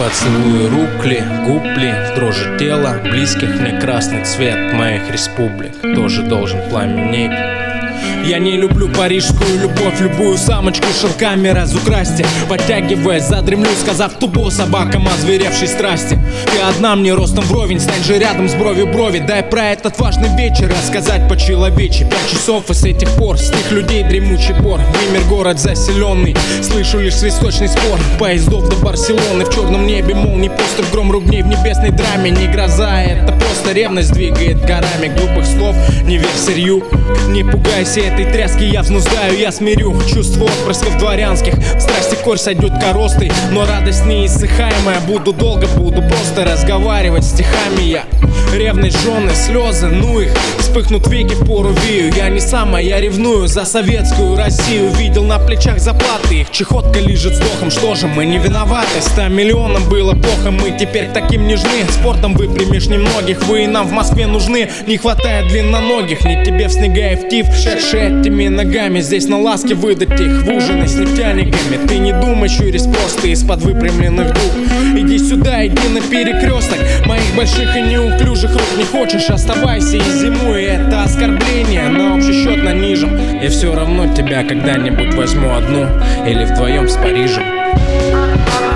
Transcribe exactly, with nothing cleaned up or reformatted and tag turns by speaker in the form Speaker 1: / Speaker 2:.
Speaker 1: Поцелуи рук ли, губ ли, в дрожи тела близких мне красный цвет моих республик тоже должен пламенеть. Я не люблю парижскую любовь, любую самочку шелками разукрасьте. Подтягиваясь, задремлю, сказав тупо собакам о зверевшей страсти. Ты одна мне ростом вровень, стань же рядом с бровью брови. Дай про этот важный вечер рассказать по-человечи. Пять часов и с этих пор с тех людей дремучий бор. Вымер город заселенный, слышу лишь свисточный спор поездов до Барселоны. В черном небе молний, постер гром ругней в небесной драме. Не гроза, это просто ревность двигает горами. Глупых слов не верь сырью, не пугайся этой тряски, я взнуздаю, я смирю чувство отпрысков дворянских. В страсти корь сойдет коростой, но радость неиссыхаемая. Буду долго, буду просто разговаривать стихами я. Ревность, жены, слезы, ну их, вспыхнут веки в пору вею. Я не сама, я ревную за советскую Россию. Видел на плечах заплаты, их чехотка лежит с дохом. Что же, мы не виноваты, ста миллионам было плохо. Мы теперь таким нежны, спортом выпрямишь немногих. Вы и нам в Москве нужны, не хватает длинноногих. Не тебе в снега и в тиф, шедшие этими ногами. Здесь на ласке выдать их, в ужины с нефтяниками. Ты не думай, щурясь просто из-под выпрямленных губ. Иди сюда, иди на перекресток моих больших и неуклюжих рук. Не хочешь, оставайся и зимуй, это оскорбление на общий счет нанижем. И все равно тебя когда-нибудь возьму одну или вдвоем с Парижем.